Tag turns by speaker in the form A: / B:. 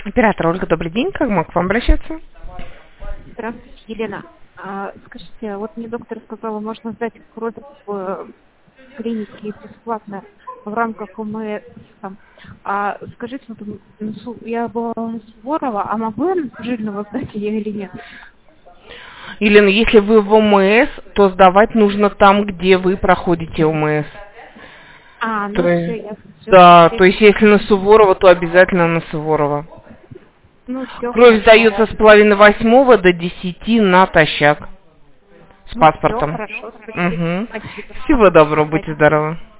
A: Оператор Ольга, добрый день. Как могу к вам обращаться?
B: Здравствуйте, Елена. Скажите, вот мне доктор сказала, можно сдать кровь в клинике бесплатно в рамках ОМС. Скажите, вот, я была у Суворова, а могу я жильного сдать ее или нет?
A: Елена, если вы в ОМС, то сдавать нужно там, где вы проходите ОМС.
B: Ну все, я все.
A: Да, то есть если на Суворова, то обязательно на Суворова.
B: Ну все,
A: Кровь
B: хорошо.
A: сдается с половины 8 до 10 натощак. С
B: Ну все,
A: паспортом.
B: хорошо, спасибо.
A: Угу.
B: Спасибо.
A: Всего доброго, будьте здоровы.